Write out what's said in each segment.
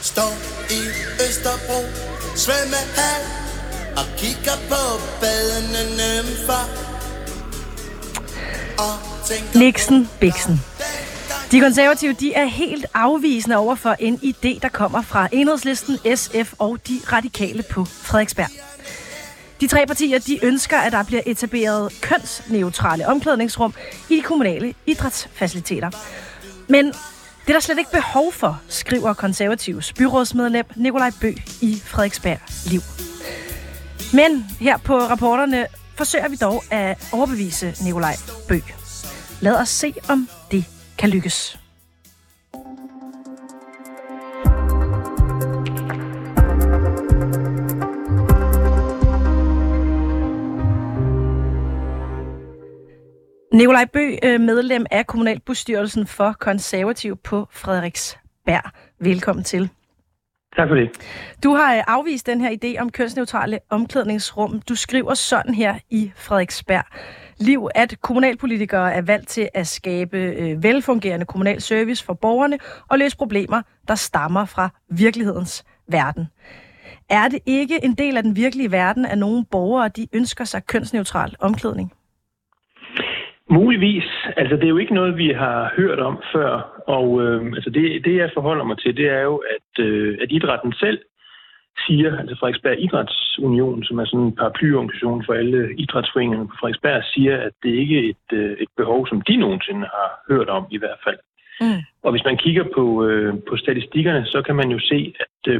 Står i Østerbro svømmehal og kigger på badende nymfer. Nixon, Bixen. De konservative, de er helt afvisende over for en idé, der kommer fra Enhedslisten, SF og de radikale på Frederiksberg. De tre partier, de ønsker, at der bliver etableret kønsneutrale omklædningsrum i de kommunale idrætsfaciliteter. Men det er der slet ikke behov for, skriver konservativs byrådsmedlem Nikolaj Bøgh i Frederiksberg Liv. Men her på rapporterne forsøger vi dog at overbevise Nikolaj Bøgh. Lad os se, om det kan lykkes. Nikolaj Bøgh, medlem af kommunalbestyrelsen for Konservativ på Frederiksberg. Velkommen til. Tak for det. Du har afvist den her idé om kønsneutrale omklædningsrum. Du skriver sådan her i Frederiksberg Liv, at kommunalpolitikere er valgt til at skabe velfungerende kommunal service for borgerne og løse problemer, der stammer fra virkelighedens verden. Er det ikke en del af den virkelige verden, at nogle borgere de ønsker sig kønsneutral omklædning? Muligvis. Altså, det er jo ikke noget, vi har hørt om før. Og altså det, jeg forholder mig til, det er jo, at idrætten selv siger, altså Frederiksberg Idrætsunion, som er sådan en paraplyorganisation for alle idrætsforeningerne på Frederiksberg, siger, at det ikke er et behov, som de nogensinde har hørt om i hvert fald. Mm. Og hvis man kigger på statistikkerne, så kan man jo se,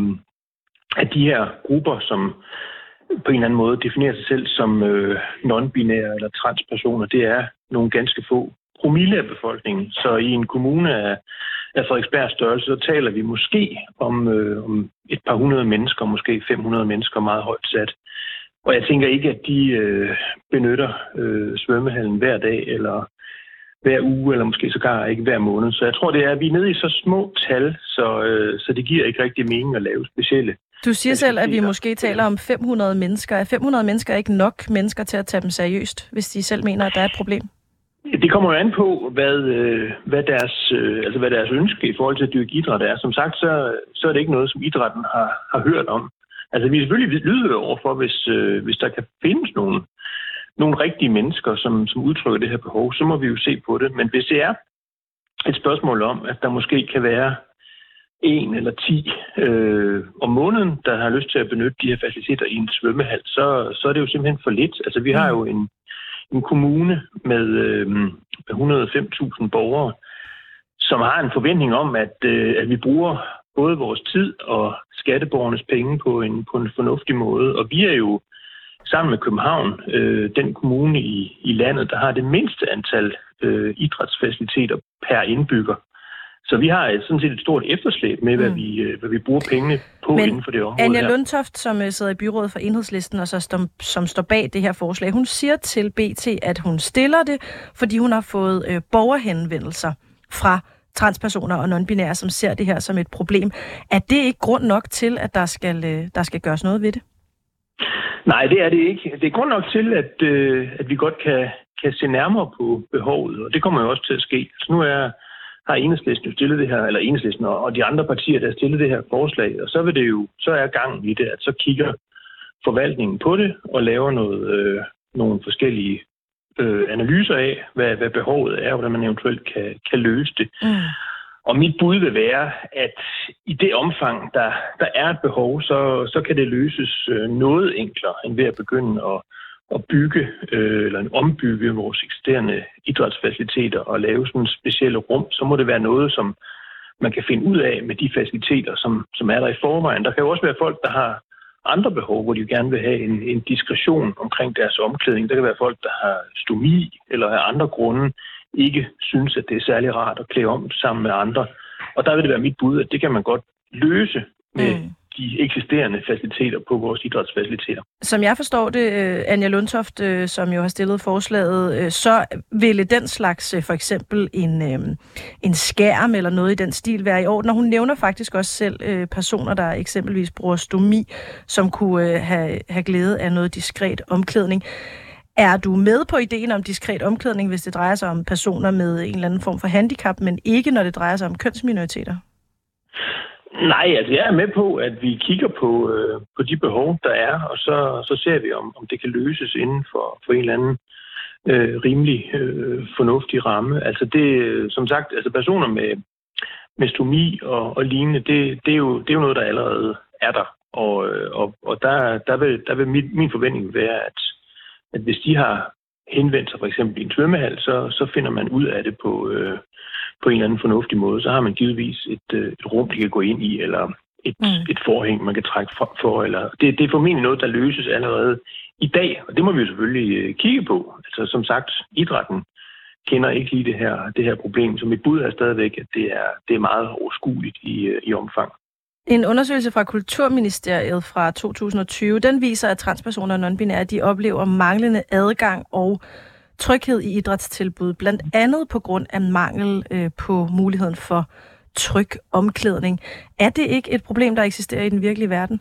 at de her grupper, som på en eller anden måde definerer sig selv som non-binære eller transpersoner, det er nogle ganske få promille af befolkningen. Så i en kommune af Frederiksbergs størrelse, så taler vi måske om et par hundrede mennesker, måske 500 mennesker meget højt sat. Og jeg tænker ikke, at de benytter svømmehallen hver dag, eller hver uge, eller måske sågar ikke hver måned. Så jeg tror, det er, at vi er nede i så små tal, så det giver ikke rigtig mening at lave specielle. Du siger selv, at vi måske taler om 500 mennesker. Er 500 mennesker ikke nok mennesker til at tage dem seriøst, hvis de selv mener, at der er et problem? Det kommer jo an på, hvad deres ønske i forhold til at dyrke idræt er. Som sagt, så er det ikke noget, som idrætten har hørt om. Altså, vi er selvfølgelig lydhøre overfor, hvis der kan findes nogle rigtige mennesker, som udtrykker det her behov, så må vi jo se på det. Men hvis det er et spørgsmål om, at der måske kan være 1 eller 10 om måneden, der har lyst til at benytte de her faciliteter i en svømmehal, så er det jo simpelthen for lidt. Altså, vi har jo en kommune med 105.000 borgere, som har en forventning om, at vi bruger både vores tid og skatteborgernes penge på en fornuftig måde. Og vi er jo sammen med København den kommune i landet, der har det mindste antal idrætsfaciliteter per indbygger. Så vi har sådan set et stort efterslæb med, hvad vi bruger pengene på inden for det område. Anja Lundtoft, som sidder i byrådet for Enhedslisten, og som står bag det her forslag, hun siger til BT, at hun stiller det, fordi hun har fået borgerhenvendelser fra transpersoner og non-binære, som ser det her som et problem. Er det ikke grund nok til, at der skal gøres noget ved det? Nej, det er det ikke. Det er grund nok til, at vi godt kan se nærmere på behovet, og det kommer jo også til at ske. Så nu har Enhedslisten jo stillet det her, eller Enhedslisten og de andre partier, der har stillet det her forslag, og så er gangen i det, at så kigger forvaltningen på det og laver nogle forskellige analyser af, hvad behovet er, og hvordan man eventuelt kan løse det. Mm. Og mit bud vil være, at i det omfang, der er et behov, så kan det løses noget enklere, end ved at begynde at bygge eller ombygge vores eksisterende idrætsfaciliteter og lave sådan specielle rum. Så må det være noget, som man kan finde ud af med de faciliteter, som er der i forvejen. Der kan jo også være folk, der har andre behov, hvor de gerne vil have en diskretion omkring deres omklædning. Der kan være folk, der har stomi eller af andre grunde ikke synes, at det er særlig rart at klæde om sammen med andre. Og der vil det være mit bud, at det kan man godt løse med de eksisterende faciliteter på vores idrætsfaciliteter. Som jeg forstår det, Anja Lundtoft, som jo har stillet forslaget, så ville den slags for eksempel en skærm eller noget i den stil være i orden. Og hun nævner faktisk også selv personer, der eksempelvis bruger stomi, som kunne have glæde af noget diskret omklædning. Er du med på ideen om diskret omklædning, hvis det drejer sig om personer med en eller anden form for handicap, men ikke når det drejer sig om kønsminoriteter? Nej, altså jeg er med på, at vi kigger på de behov, der er, og så ser vi, om det kan løses inden for en eller anden rimelig fornuftig ramme. Altså det, som sagt, altså personer med stomi og lignende, det er jo noget, der allerede er der. Og der vil min forventning være, at hvis de har henvendt sig for eksempel i en svømmehal, så finder man ud af det på en eller anden fornuftig måde. Så har man givetvis et rum, de kan gå ind i, eller et forhæng, man kan trække for. Eller det er formentlig noget, der løses allerede i dag, og det må vi jo selvfølgelig kigge på. Altså som sagt, idrætten kender ikke lige det her problem, så mit bud er stadigvæk, at det er meget overskueligt i omfang. En undersøgelse fra Kulturministeriet fra 2020, den viser, at transpersoner og non-binære, de oplever manglende adgang og tryghed i idrætstilbud, blandt andet på grund af mangel på muligheden for tryg omklædning. Er det ikke et problem, der eksisterer i den virkelige verden?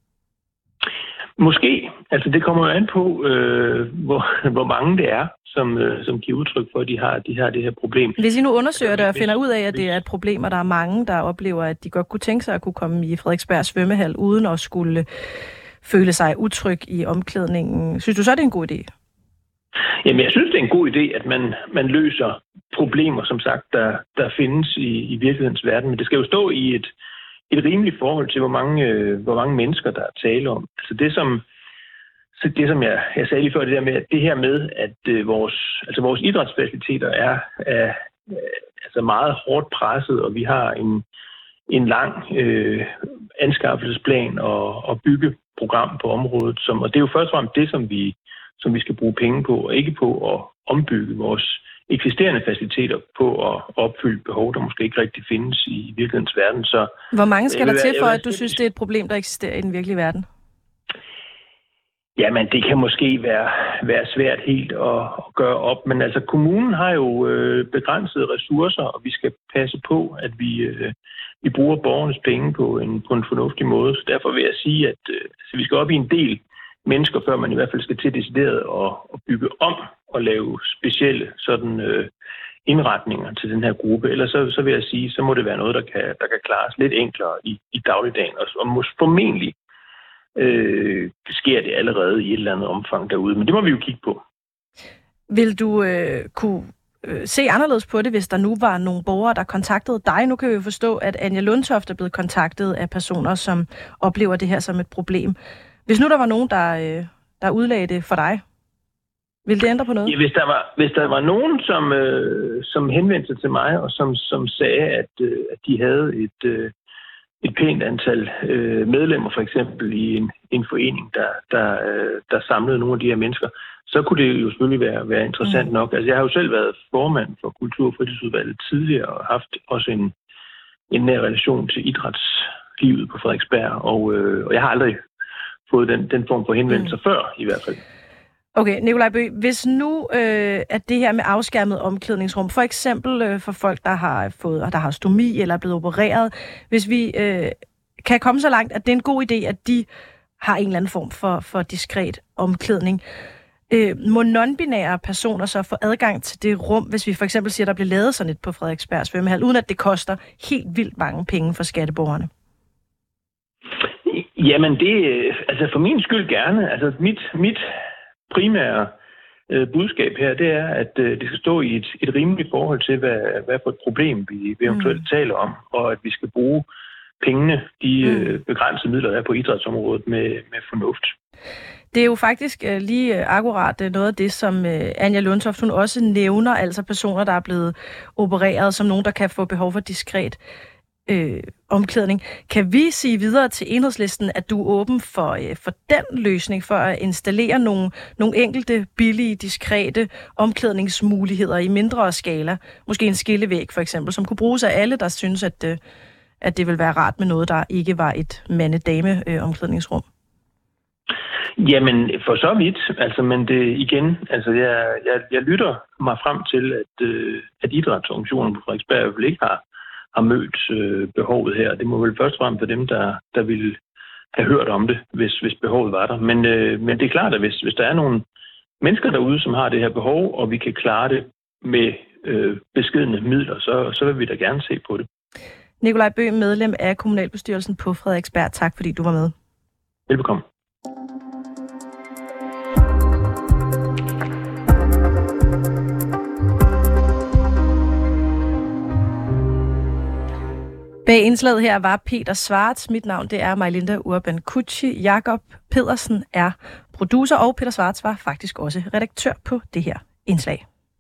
Måske. Altså det kommer jo an på, hvor mange det er, som giver udtryk for, at de har det her problem. Hvis I nu undersøger det og finder ud af, at det er et problem, og der er mange, der oplever, at de godt kunne tænke sig at kunne komme i Frederiksberg svømmehal, uden at skulle føle sig utryg i omklædningen, synes du så, det er en god idé? Jamen, jeg synes, det er en god idé, at man løser problemer, som sagt, der findes i virkelighedens verden. Men det skal jo stå i et rimeligt forhold til, hvor mange mennesker, der er tale om. Altså det, som jeg sagde lige før, det her med, at vores idrætsfaciliteter er altså meget hårdt presset, og vi har en lang anskaffelsesplan og byggeprogram på området, og det er jo først og fremmest det, som vi skal bruge penge på, og ikke på at ombygge vores eksisterende faciliteter på at opfylde behov, der måske ikke rigtig findes i virkelighedens verden. Så hvor mange skal der til for, at du synes, det er et problem, der eksisterer i den virkelige verden? Jamen, det kan måske være svært helt at gøre op, men altså kommunen har jo begrænsede ressourcer, og vi skal passe på, at vi bruger borgernes penge på en fornuftig måde. Så derfor vil jeg sige, at vi skal op i en del mennesker, før man i hvert fald skal til decideret at bygge om og lave specielle sådan indretninger til den her gruppe. Ellers så vil jeg sige, så må det være noget, der kan klares lidt enklere i dagligdagen, og måske formentlig sker det allerede i et eller andet omfang derude, men det må vi jo kigge på. Vil du kunne se anderledes på det, hvis der nu var nogle borgere, der kontaktede dig? Nu kan vi jo forstå, at Anja Lundtoft er blevet kontaktet af personer, som oplever det her som et problem. Hvis nu der var nogen, der udlagde det for dig, ville det ændre på noget? Ja, hvis der var nogen, som henvendte sig til mig, og som sagde, at de havde et pænt antal medlemmer, for eksempel i en forening, der samlede nogle af de her mennesker, så kunne det jo selvfølgelig være interessant nok. Altså, jeg har jo selv været formand for Kultur- og Fritidsudvalget tidligere, og haft også en nær relation til idrætslivet på Frederiksberg, og jeg har aldrig fået den form for henvendelser før, i hvert fald. Okay, Nikolaj Bøgh, hvis nu at det her med afskærmet omklædningsrum, for eksempel for folk, der har stomi eller er blevet opereret, hvis vi kan komme så langt, at det er en god idé, at de har en eller anden form for diskret omklædning, må non-binære personer så få adgang til det rum, hvis vi for eksempel siger, at der bliver lavet sådan et på Frederiksberg svømmehal, uden at det koster helt vildt mange penge for skatteborgerne? Jamen altså for min skyld gerne. Altså mit primære budskab her, det er, at det skal stå i et rimeligt forhold til, hvad for et problem vi eventuelt taler om, og at vi skal bruge pengene, de begrænsede midler, der er på idrætsområdet, med fornuft. Det er jo faktisk lige akkurat noget af det, som Anja Lundtoft, hun også nævner, altså personer, der er blevet opereret, som nogen, der kan få behov for diskret omklædning. Kan vi sige videre til Enhedslisten, at du er åben for den løsning, for at installere nogle enkelte, billige, diskrete omklædningsmuligheder i mindre skala? Måske en skillevæg for eksempel, som kunne bruges af alle, der synes, at det vil være rart med noget, der ikke var et mande-dame omklædningsrum. Jamen, for så vidt. Altså, men det igen, altså jeg lytter mig frem til, at idrætsorganisationen på Frederiksberg vel ikke har mødt behovet her. Det må vel først og fremmest for dem, der ville have hørt om det, hvis behovet var der. Men det er klart, at hvis der er nogle mennesker derude, som har det her behov, og vi kan klare det med beskedne midler, så vil vi da gerne se på det. Nikolaj Bøgh, medlem af kommunalbestyrelsen på Frederiksberg. Tak fordi du var med. Velbekomme. Bag indslaget her var Peter Schwartz. Mit navn det er Majlinda Urban Kutschi. Jakob Pedersen er producer, og Peter Schwartz var faktisk også redaktør på det her indslag.